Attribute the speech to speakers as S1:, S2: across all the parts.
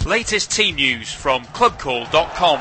S1: Latest team news from clubcall.com.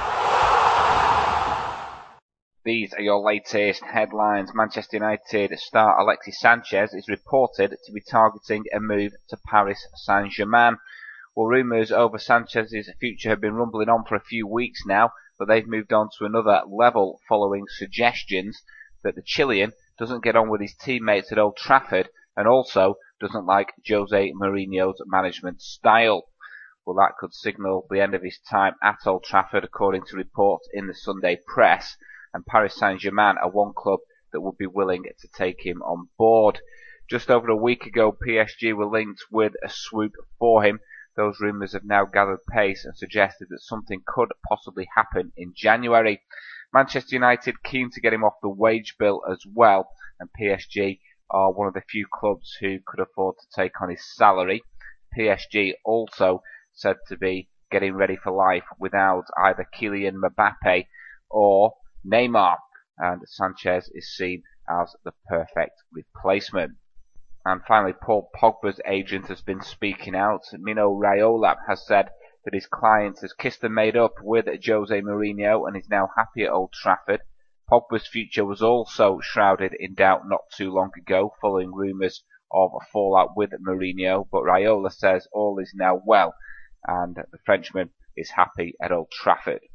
S2: These are your latest headlines. Manchester United star Alexis Sanchez is reported to be targeting a move to Paris Saint-Germain. Well, rumours over Sanchez's future have been rumbling on for a few weeks now, but they've moved on to another level following suggestions that the Chilean doesn't get on with his teammates at Old Trafford and also doesn't like Jose Mourinho's management style. Well, that could signal the end of his time at Old Trafford, according to reports in the Sunday press, and Paris Saint-Germain are one club that would be willing to take him on board. Just over a week ago, PSG were linked with a swoop for him. Those rumours have now gathered pace and suggested that something could possibly happen in January. Manchester United keen to get him off the wage bill as well, and PSG are one of the few clubs who could afford to take on his salary. PSG also said to be getting ready for life without either Kylian Mbappe or Neymar, and Sanchez is seen as the perfect replacement. And finally, Paul Pogba's agent has been speaking out. Mino Raiola has said that his client has kissed and made up with Jose Mourinho and is now happy at Old Trafford. Pogba's future was also shrouded in doubt not too long ago, following rumours of a fallout with Mourinho, but Raiola says all is now well, and the Frenchman is happy at Old Trafford.